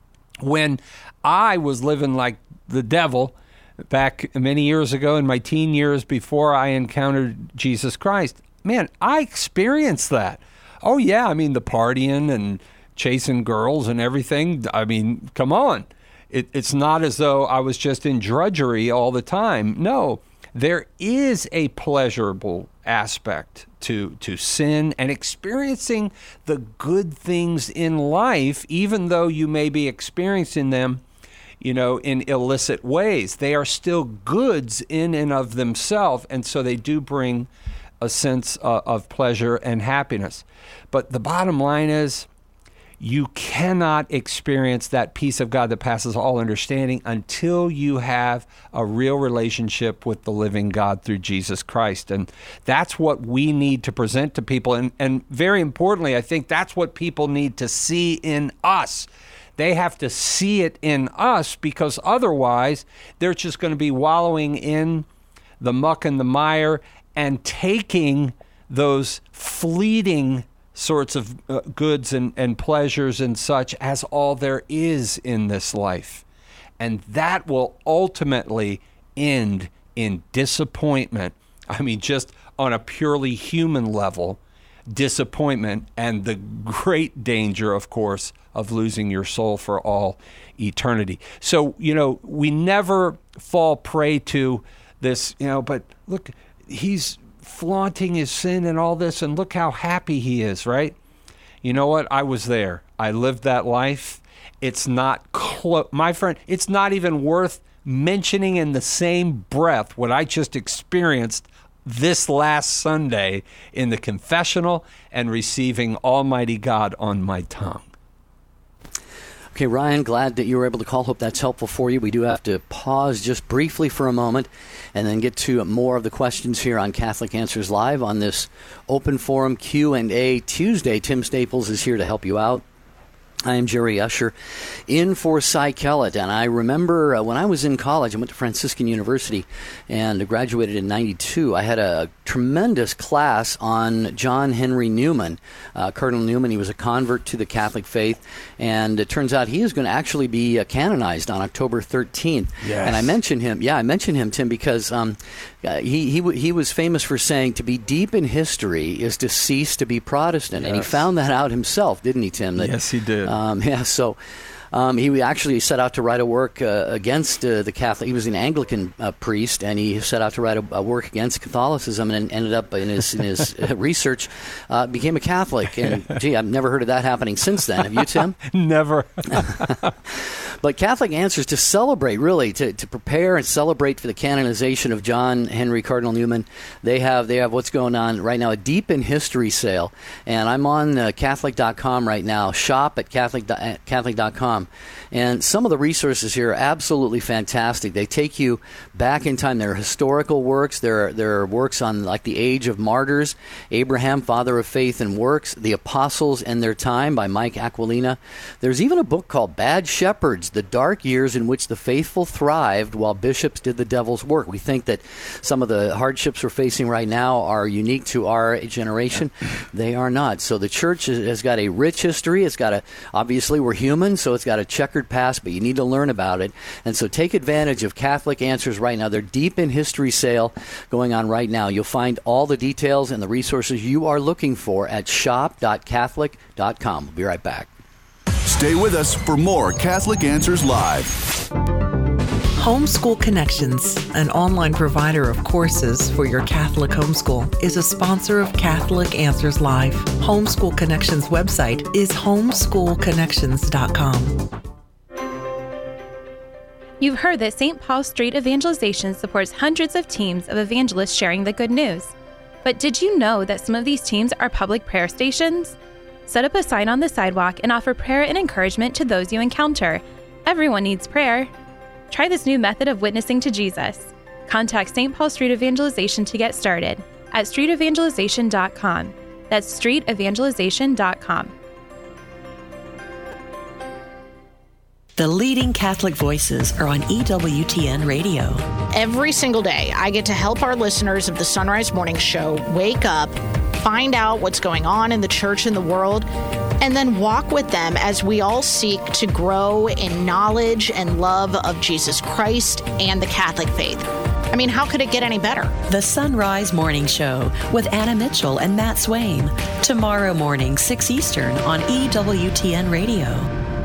when I was living like the devil back many years ago in my teen years before I encountered Jesus Christ, man, I experienced that. Oh yeah, I mean the partying and chasing girls and everything. I mean, come on. It, it's not as though I was just in drudgery all the time. No, there is a pleasurable aspect to to sin and experiencing the good things in life, even though you may be experiencing them, you know, in illicit ways. They are still goods in and of themselves, and so they do bring a sense uh, of pleasure and happiness. But the bottom line is, you cannot experience that peace of God that passes all understanding until you have a real relationship with the living God through Jesus Christ. And that's what we need to present to people. And, and very importantly, I think that's what people need to see in us. They have to see it in us, because otherwise they're just going to be wallowing in the muck and the mire and taking those fleeting sorts of uh, goods and, and pleasures and such as all there is in this life. And that will ultimately end in disappointment. I mean, just on a purely human level, disappointment, and the great danger, of course, of losing your soul for all eternity. So, you know, we never fall prey to this, you know, but look, he's flaunting his sin and all this, and look how happy he is, right? You know what? I was there. I lived that life. It's not close, my friend, it's not even worth mentioning in the same breath what I just experienced this last Sunday in the confessional and receiving Almighty God on my tongue. Okay, Ryan, glad that you were able to call. Hope that's helpful for you. We do have to pause just briefly for a moment and then get to more of the questions here on Catholic Answers Live on this open forum Q and A Tuesday. Tim Staples is here to help you out. I am Jerry Usher, in for Cy Kellett, and I remember uh, when I was in college, I went to Franciscan University and graduated in ninety-two. I had a tremendous class on John Henry Newman, uh, Cardinal Newman. He was a convert to the Catholic faith, and it turns out he is going to actually be uh, canonized on October thirteenth. Yes. And I mentioned him, yeah, I mentioned him, Tim, because um, uh, he, he, w- he was famous for saying to be deep in history is to cease to be Protestant, Yes. and he found that out himself, didn't he, Tim? That, yes, he did. Um, yeah, so um, he actually set out to write a work uh, against uh, the Catholic. He was an Anglican uh, priest, and he set out to write a, a work against Catholicism, and ended up in his in his research uh, became a Catholic. And gee, I've never heard of that happening since then. Have you, Tim? Never. But Catholic Answers to celebrate, really, to, to prepare and celebrate for the canonization of John Henry Cardinal Newman. They have they have what's going on right now, a Deep in History sale. And I'm on uh, Catholic dot com right now, shop at Catholic, at Catholic dot com. And some of the resources here are absolutely fantastic. They take you back in time. There are historical works. There are, there are works on like the age of martyrs, Abraham, father of faith and works, the apostles and their time by Mike Aquilina. There's even a book called Bad Shepherds, the dark years in which the faithful thrived while bishops did the devil's work. We think that some of the hardships we're facing right now are unique to our generation. They are not. So the church has got a rich history. It's got a, obviously we're human, so it's got a checkered past, but you need to learn about it. And so take advantage of Catholic Answers right now. They're Deep in History sale going on right now. You'll find all the details and the resources you are looking for at shop dot Catholic dot com. We'll be right back. Stay with us for more Catholic Answers Live. Homeschool Connections, an online provider of courses for your Catholic homeschool, is a sponsor of Catholic Answers Live. Homeschool Connections website is homeschool connections dot com. You've heard that Saint Paul Street Evangelization supports hundreds of teams of evangelists sharing the good news. But did you know that some of these teams are public prayer stations? Set up a sign on the sidewalk and offer prayer and encouragement to those you encounter. Everyone needs prayer. Try this new method of witnessing to Jesus. Contact Saint Paul Street Evangelization to get started at street evangelization dot com. That's street evangelization dot com. The leading Catholic voices are on E W T N Radio. Every single day, I get to help our listeners of the Sunrise Morning Show wake up, find out what's going on in the church and the world, and then walk with them as we all seek to grow in knowledge and love of Jesus Christ and the Catholic faith. I mean, how could it get any better? The Sunrise Morning Show with Anna Mitchell and Matt Swain. Tomorrow morning, six Eastern on E W T N Radio.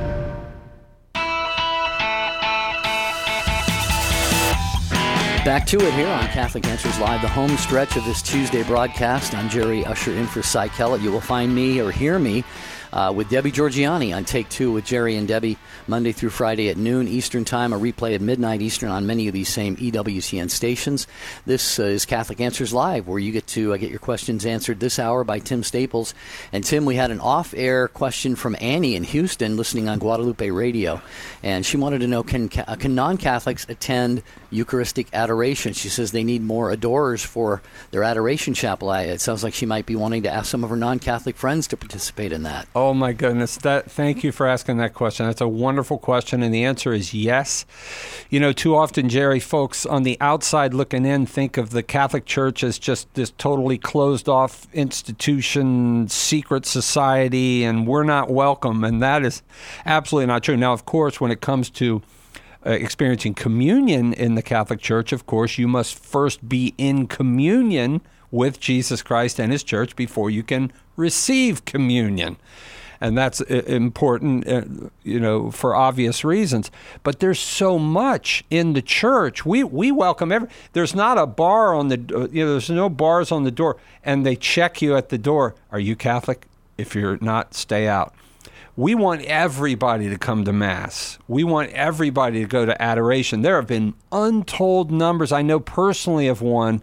Back to it here on Catholic Answers Live, the home stretch of this Tuesday broadcast. I'm Jerry Usher in for Cy Kellett. You will find me or hear me uh, with Debbie Georgiani on Take Two with Jerry and Debbie, Monday through Friday at noon Eastern Time, a replay at midnight Eastern on many of these same E W T N stations. This uh, is Catholic Answers Live, where you get to uh, get your questions answered this hour by Tim Staples. And Tim, we had an off-air question from Annie in Houston, listening on Guadalupe Radio, and she wanted to know, can, uh, can non-Catholics attend Eucharistic adoration? She says they need more adorers for their adoration chapel. I, it sounds like she might be wanting to ask some of her non-Catholic friends to participate in that. Oh my goodness! That thank you for asking that question. That's a wonderful question, and the answer is yes. You know, too often, Jerry, folks on the outside looking in think of the Catholic Church as just this totally closed-off institution, secret society, and we're not welcome. And that is absolutely not true. Now, of course, when it comes to Uh, experiencing communion in the Catholic Church, of course, you must first be in communion with Jesus Christ and His Church before you can receive communion. And that's uh, important, uh, you know, for obvious reasons. But there's so much in the church. We we welcome every. There's not a bar on the, uh, you know, there's no bars on the door, and they check you at the door. Are you Catholic? If you're not, stay out. We want everybody to come to Mass. We want everybody to go to adoration. There have been untold numbers. I know personally of one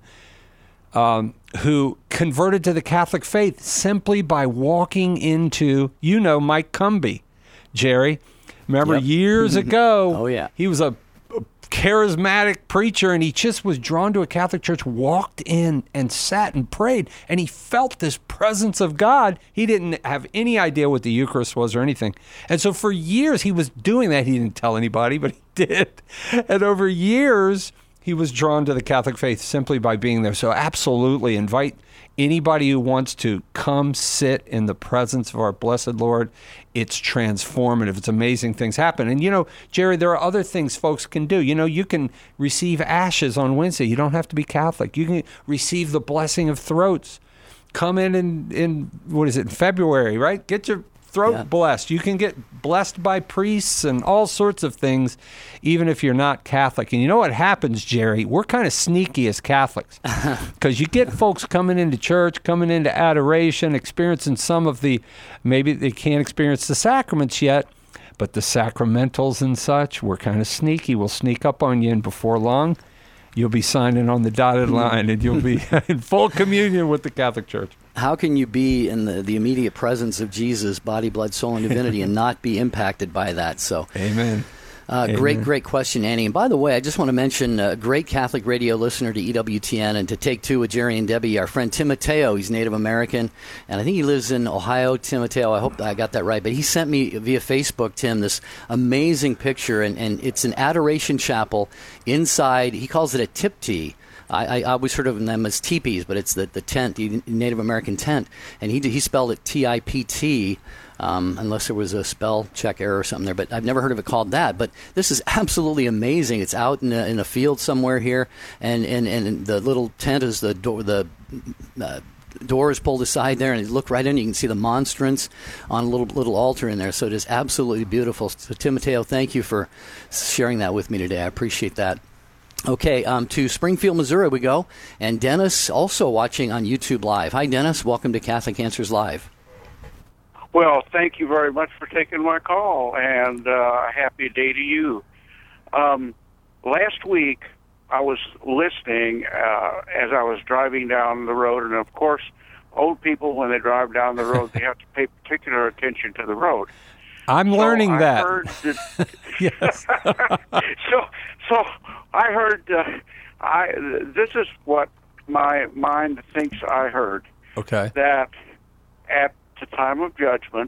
um, who converted to the Catholic faith simply by walking into, you know, Mike Cumby, Jerry. Remember Yep. years ago, Oh, yeah. he was a charismatic preacher, and he just was drawn to a Catholic church, walked in and sat and prayed, and he felt this presence of God. He didn't have any idea what the Eucharist was or anything. And so for years he was doing that. He didn't tell anybody, but he did. And over years he was drawn to the Catholic faith simply by being there. So absolutely invite anybody who wants to come sit in the presence of our blessed Lord. It's transformative. It's amazing things happen. And, you know, Jerry, there are other things folks can do. You know, you can receive ashes on Wednesday. You don't have to be Catholic. You can receive the blessing of throats. Come in in, in what is it, in February, right? Get your throat yeah. blessed. You can get blessed by priests and all sorts of things, even if you're not Catholic. And you know what happens, Jerry? We're kind of sneaky as Catholics because you get folks coming into church, coming into adoration, experiencing some of the, maybe they can't experience the sacraments yet, but the sacramentals and such, we're kind of sneaky. We'll sneak up on you, and before long, you'll be signing on the dotted line, and you'll be in full communion with the Catholic Church. How can you be in the, the immediate presence of Jesus, body, blood, soul, and divinity, and not be impacted by that? So, Amen. Uh, Amen. Great, great question, Annie. And by the way, I just want to mention a great Catholic radio listener to E W T N and to Take Two with Jerry and Debbie, our friend Tim Mateo. He's Native American, and I think he lives in Ohio. Tim Mateo, I hope I got that right. But he sent me via Facebook, Tim, this amazing picture, and, and it's an adoration chapel inside. He calls it a tiptee. I, I always heard of them as teepees, but it's the, the tent, the Native American tent. And he he spelled it T I P T, um, unless there was a spell check error or something there. But I've never heard of it called that. But this is absolutely amazing. It's out in a, in a field somewhere here, and, and, and the little tent is the door, the uh, door is pulled aside there, and you look right in, you can see the monstrance on a little little altar in there. So it is absolutely beautiful. So Tim Mateo, thank you for sharing that with me today. I appreciate that. Okay, um, to Springfield, Missouri we go, and Dennis also watching on YouTube Live. Hi, Dennis. Welcome to Catholic Answers Live. Well, thank you very much for taking my call, and uh, a happy day to you. Um, last week I was listening uh, as I was driving down the road, and of course, old people, when they drive down the road, they have to pay particular attention to the road. I'm so learning I that. Heard that yes. so, so I heard. Uh, I this is what my mind thinks I heard. Okay. That at the time of judgment,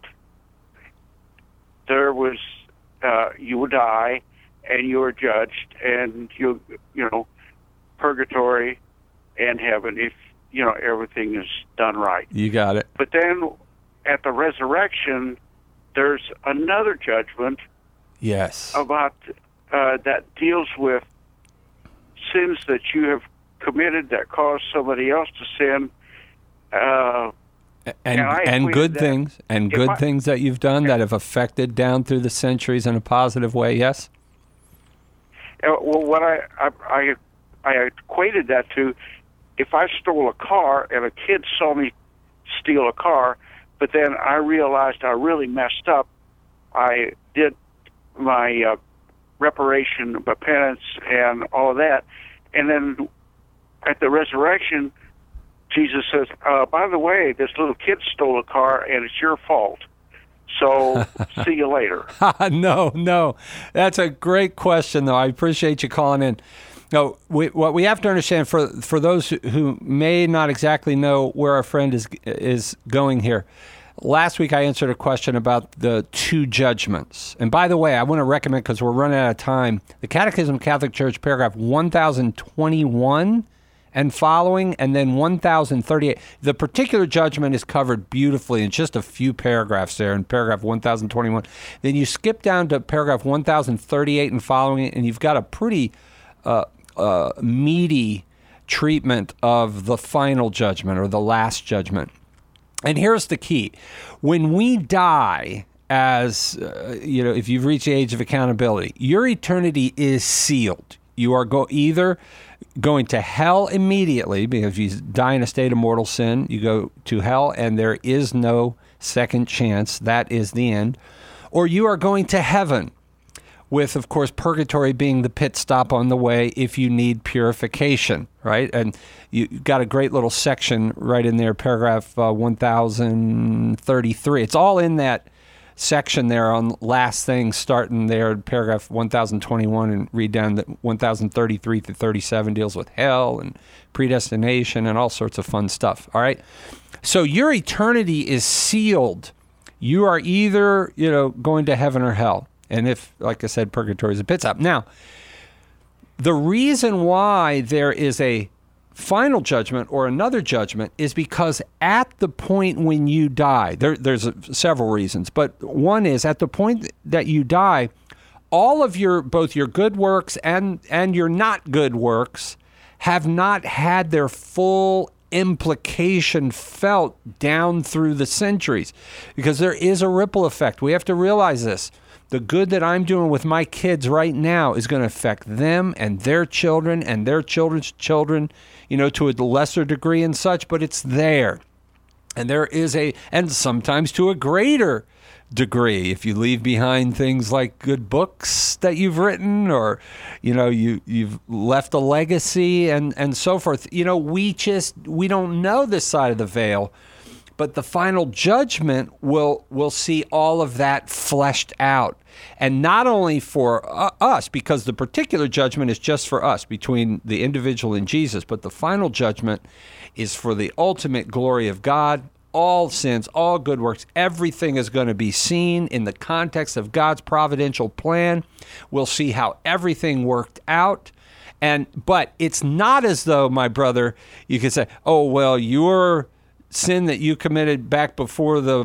there was uh, you would die, and you were judged, and you you know, purgatory and heaven if you know everything is done right. You got it. But then at the resurrection, there's another judgment. Yes. About uh, that deals with sins that you have committed that caused somebody else to sin. Uh, and and, and good that, things and good I, things that you've done that have affected down through the centuries in a positive way. Yes. Uh, well, what I, I I I equated that to, if I stole a car and a kid saw me steal a car, but then I realized I really messed up. I did my uh, reparation, my penance, and all of that, and then at the resurrection, Jesus says, uh, by the way, this little kid stole a car, and it's your fault. So, see you later. no, no. That's a great question, though. I appreciate you calling in. No, we, what we have to understand, for for those who may not exactly know where our friend is is going here, last week I answered a question about the two judgments. And by the way, I want to recommend, because we're running out of time, the Catechism of Catholic Church, paragraph one thousand twenty-one and following, and then one thousand thirty-eight. The particular judgment is covered beautifully in just a few paragraphs there in paragraph one thousand twenty-one. Then you skip down to paragraph one thousand thirty-eight and following, and you've got a pretty uh, uh, meaty treatment of the final judgment or the last judgment. And here's the key. When we die, as, uh, you know, if you've reached the age of accountability, your eternity is sealed. You are go either going to hell immediately, because you die in a state of mortal sin, you go to hell and there is no second chance. That is the end. Or you are going to heaven, with, of course, purgatory being the pit stop on the way if you need purification, right? And you got a great little section right in there, paragraph uh, one thousand thirty-three. It's all in that section there on last thing, starting there at paragraph one thousand twenty-one and read down to one thousand thirty-three through thirty-seven, deals with hell and predestination and all sorts of fun stuff, all right? So your eternity is sealed. You are either, you know, going to heaven or hell. And if, like I said, purgatory is a pit stop. Now, the reason why there is a final judgment or another judgment is because at the point when you die, there, there's a, several reasons, but one is at the point that you die, all of your, both your good works and, and your not good works have not had their full implication felt down through the centuries, because there is a ripple effect. We have to realize this. The good that I'm doing with my kids right now is going to affect them and their children and their children's children, you know, to a lesser degree and such, but it's there. And there is a, and sometimes to a greater degree, if you leave behind things like good books that you've written, or, you know, you, you've left a legacy and, and so forth. You know, we just, we don't know this side of the veil. But the final judgment will will see all of that fleshed out. And not only for uh, us, because the particular judgment is just for us, between the individual and Jesus, but the final judgment is for the ultimate glory of God. All sins, all good works, everything is going to be seen in the context of God's providential plan. We'll see how everything worked out. And but it's not as though, my brother, you could say, oh, well, you're... sin that you committed back before the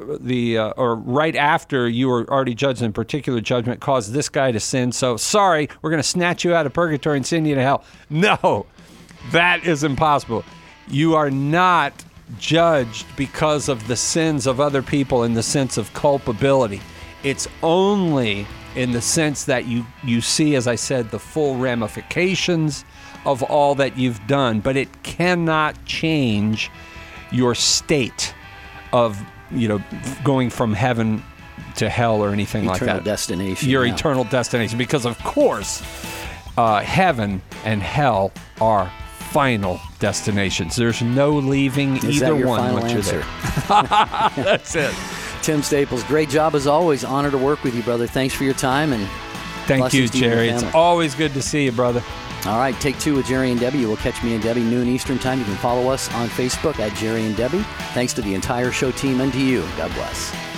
the uh, or right after you were already judged in particular judgment caused this guy to sin, so sorry, we're going to snatch you out of purgatory and send you to hell. No, that is impossible. You are not judged because of the sins of other people in the sense of culpability. It's only in the sense that you you see, as I said, the full ramifications of all that you've done, but it cannot change your state of, you know, going from heaven to hell or anything eternal like that. Eternal destination. Your yeah. eternal destination. Because, of course, uh, heaven and hell are final destinations. There's no leaving Is either that your one final once answer? you're there. That's it. Tim Staples, great job as always. Honor to work with you, brother. Thanks for your time and thank you, blessings to you and Jerry. your It's family. always good to see you, brother. All right, take two with Jerry and Debbie. You will catch me and Debbie noon Eastern time. You can follow us on Facebook at Jerry and Debbie. Thanks to the entire show team and to you. God bless.